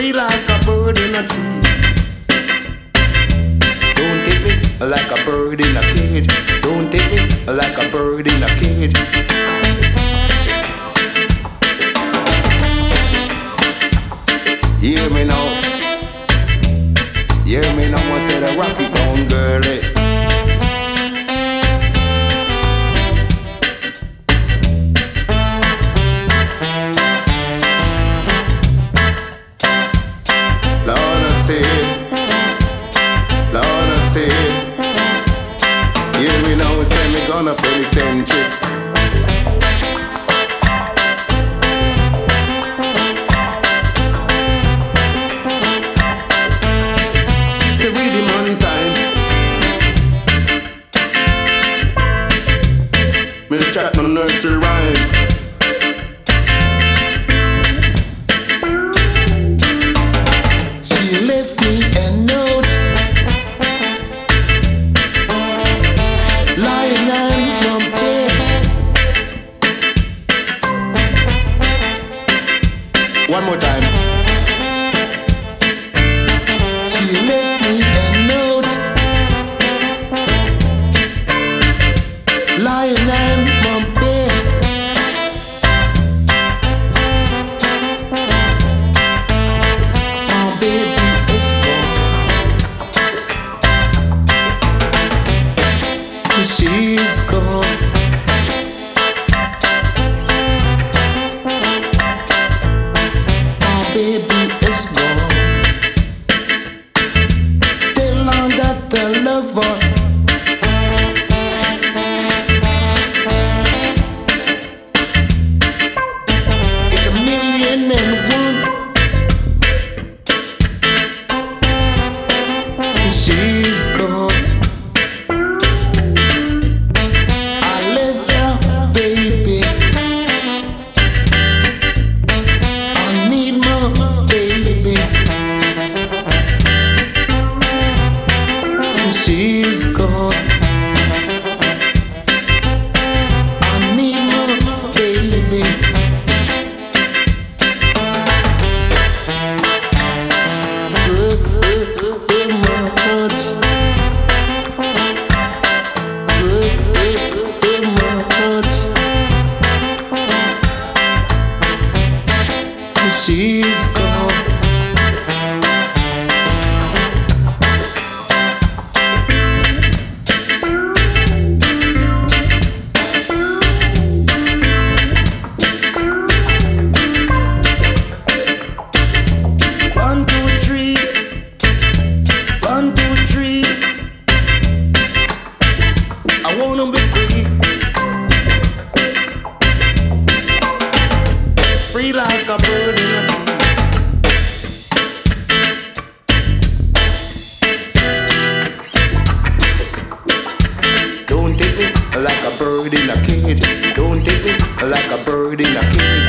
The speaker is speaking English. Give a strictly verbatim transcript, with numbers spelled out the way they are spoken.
free like a bird in a tree. Don't take me like a bird in a cage. Don't take me like a bird in a cage. Hear me now. Hear me now. I said I rock it down, girlie. On a penitentiary. To read him on time. Me chat no nursery rhyme. She left me a note. Lying on my bed. One more time. She left me a note. Lying on my bed. My baby is gone. She's gone. My baby is gone. Tell her that I love her. It's a million and one. She's gone. She's gone. I need my baby. So much. So much. She's gone. I wanna be free, free like a bird in a tree. Don't take me like a bird in a cage. Don't take me like a bird in a cage.